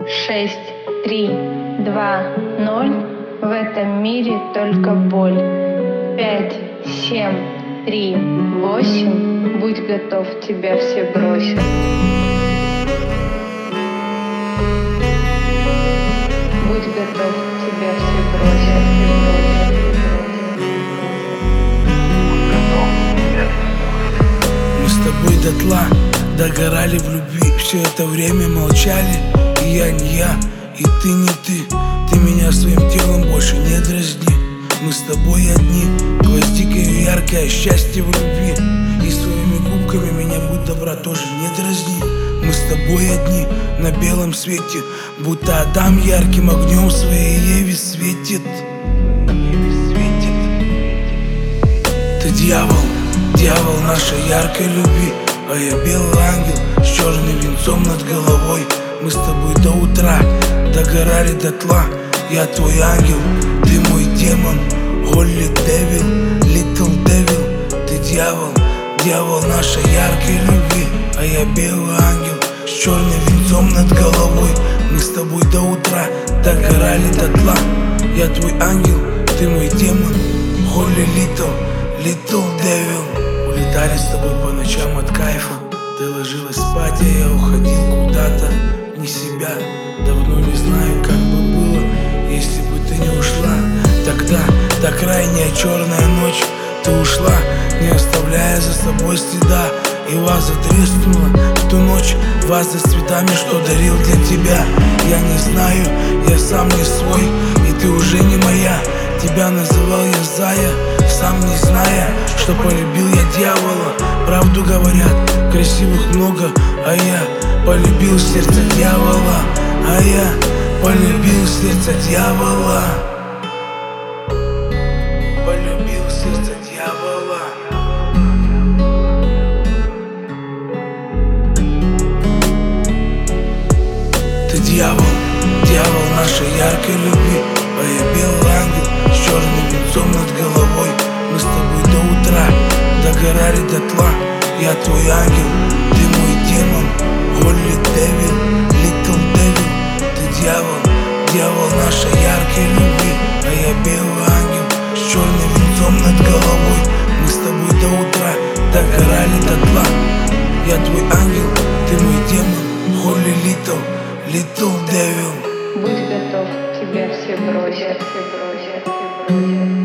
6, 3, 2, 0. В этом мире только боль. 5, 7, 3, 8. Будь готов, тебя все бросят. Будь готов, тебя все бросят. Мы с тобой дотла догорали в любви. Все это время молчали. И я не я, и ты не ты. Ты меня своим телом больше не дразни. Мы с тобой одни, гвоздикой яркое счастье в любви. И своими губками меня, будь добра, тоже не дразни. Мы с тобой одни на белом свете, будто Адам ярким огнем своей Еве светит. Ты дьявол, дьявол нашей яркой любви, а я белый ангел с черным венцом над головой. Мы с тобой до утра догорали дотла. Я твой ангел, ты мой демон. Holy devil, little devil. Ты дьявол, дьявол нашей яркой любви, а я белый ангел с черным венцом над головой. Мы с тобой до утра догорали дотла. Я твой ангел, ты мой демон. Holy little devil. Улетали с тобой по ночам от кайфа. Ты ложилась спать, а я уходил куда-то не себя. Давно не знаю, как бы было, если бы ты не ушла. Тогда та крайняя черная ночь. Ты ушла, не оставляя за собой следа. И ваза треснула в ту ночь, ваза с цветами, что дарил для тебя. Я не знаю, я сам не свой, и ты уже не моя. Тебя называл я Зая, сам не зная, что полюбил я дьявола. Правду говорят, красивых много, а я полюбил сердце дьявола. А я полюбил сердце дьявола. Полюбил сердце дьявола. Ты дьявол, дьявол нашей яркой любви, а я белый ангел с черным венцом над головой. Мы с тобой до утра догорали дотла. Я твой ангел, ты мой демон. Holy devil, little devil. Ты дьявол, дьявол нашей яркой любви, а я белый ангел с черным венцом над головой. Мы с тобой до утра догорали дотла. Я твой ангел, ты мой демон. Holy little devil. Будь готов, тебя все бросят.